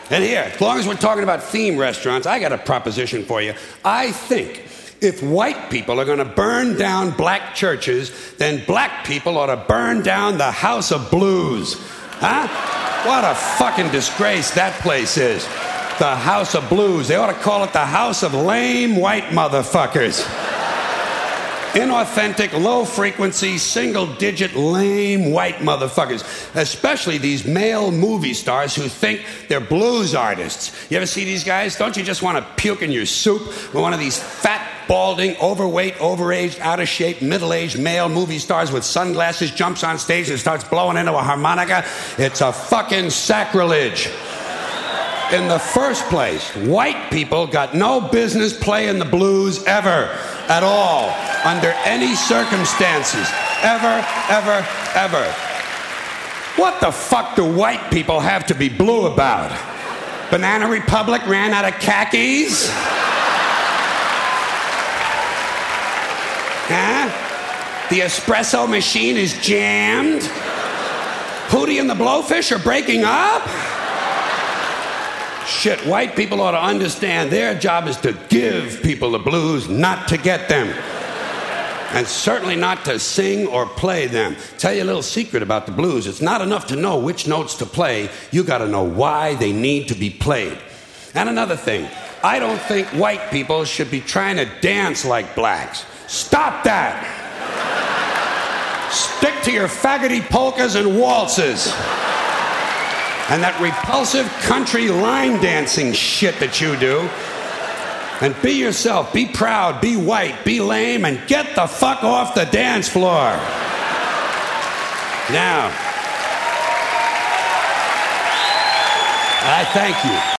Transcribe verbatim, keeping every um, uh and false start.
And here, as long as we're talking about theme restaurants, I got a proposition for you. I think if white people are going to burn down black churches, then black people ought to burn down the House of Blues. Huh? What a fucking disgrace that place is. The House of Blues. They ought to call it the House of Lame White Motherfuckers. Inauthentic, low-frequency, single-digit, lame white motherfuckers. Especially these male movie stars who think they're blues artists. You ever see these guys? Don't you just want to puke in your soup when one of these fat, balding, overweight, overaged, out-of-shape, middle-aged male movie stars with sunglasses jumps on stage and starts blowing into a harmonica? It's a fucking sacrilege. In the first place, white people got no business playing the blues ever, at all, under any circumstances. Ever, ever, ever. What the fuck do white people have to be blue about? Banana Republic ran out of khakis? Huh? The espresso machine is jammed? Hootie and the Blowfish are breaking up? Shit, white people ought to understand their job is to give people the blues, not to get them. And certainly not to sing or play them. Tell you a little secret about the blues. It's not enough to know which notes to play. You got to know why they need to be played. And another thing, I don't think white people should be trying to dance like blacks. Stop that! Stick to your faggoty polkas and waltzes. And that repulsive country line dancing shit that you do. And be yourself, be proud, be white, be lame, and get the fuck off the dance floor. Now, I thank you.